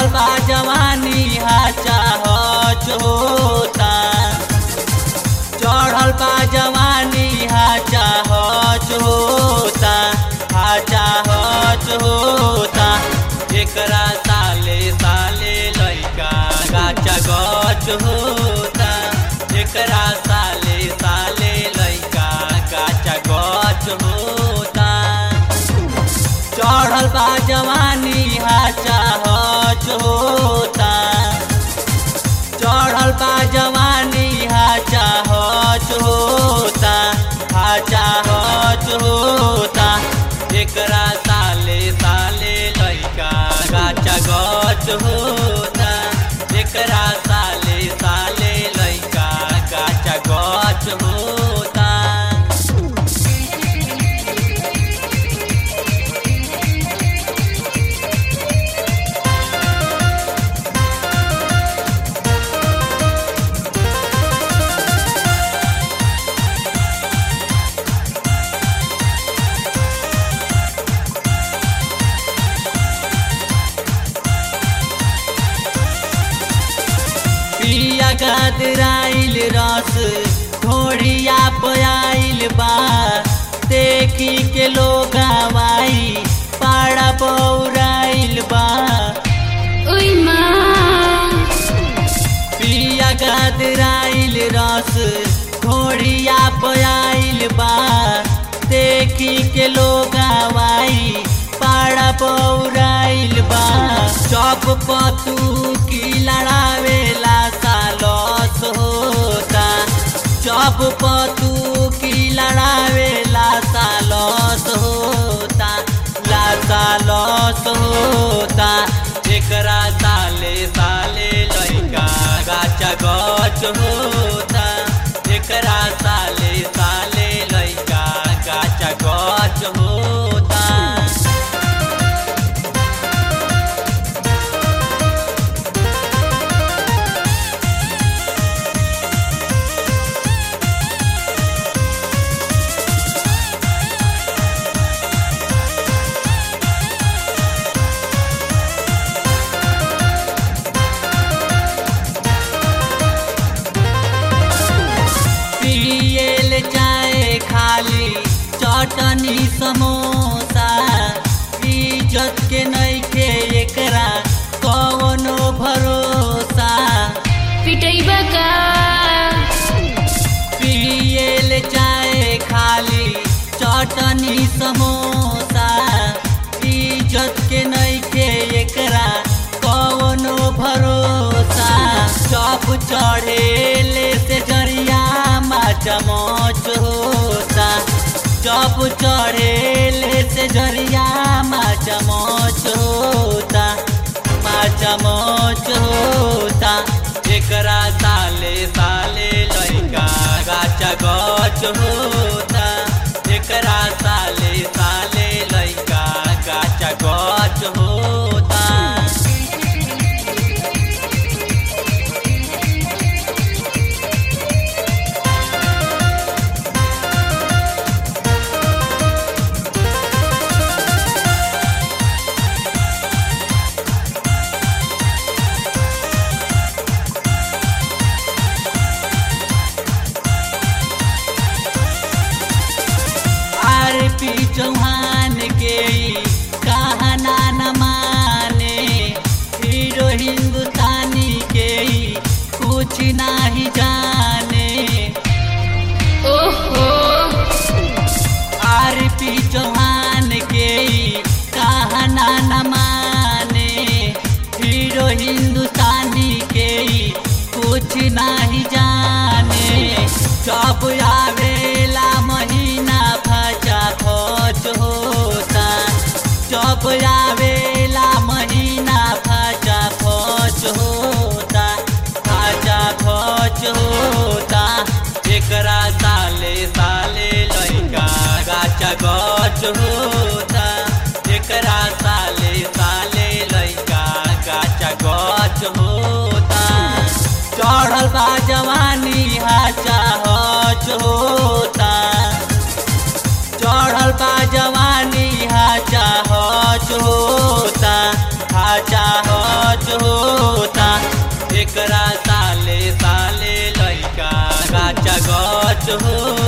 चढ़ल बा जवानी हाचा हच होता, चढ़ल बा जवानी हाचा हच होता, हाचा हच होता। एकरा साले साले लइका गाचा गच होता, एकरा साले साले लइका गाचा गच होता। चढ़ल बा जवानी हाचा हच होता, चढ़ल बा जवानी हाचा हच होता, हाचा हच होता। एकरा साले साले लइका गाचा गच होता, एकरा साले साले लइका गाचा गच होता। पिया गदराइल रस घोड़िया पयाइल बा, देखी के लोग आवाई पाड़ा पौराइल बा। पिया गदराइल रस घोड़िया पयाइल बा, देखी के लोग आवाई पाड़ा पौराइल बा। चौक पतू की लड़ावेला सालस होता, चौक पतू की लड़ावेला सालस होता, ला सालस होता। एकरा साले साले लइका गाचा गच होता, एकरा साले साले लइका गाचा गच होता। पियल जाए खाली चटनी समोसा, इज्जत के नइखे एकरा कवनो भरोसा। पिटैबा का पियल जाए खाली चटनी समोसा, इज्जत के नइखे एकरा कवनो भरोसा। चौप चढ़ेले से जरिया माचा मोच होता, चौप चढ़ेले से जरिया माचा मोच होता, माचा मोच होता। एकरा साले साले लइका गाचा गच होता, एकरा साले साले लइका गाचा गच होता। आरपी चौहान के कहना न माने, हीरो हिंदुस्तानी के कुछ नहीं जाने। ओहो आरपी चौहान के कहना न माने, हीरो हिंदुस्तानी के कुछ नहीं जाने। जब आवेला महीना फचा खच होता, जब आवेला महीना फचा खच होता, फचा खच होता। एकरा साले साले लइका गाचा गच होता, एकरा साले साले लइका गाचा गच होता। चढ़ल बा जवानी हाचा हच होता, चढ़ल बा जवानी हाचा हच होता, हाचा हच होता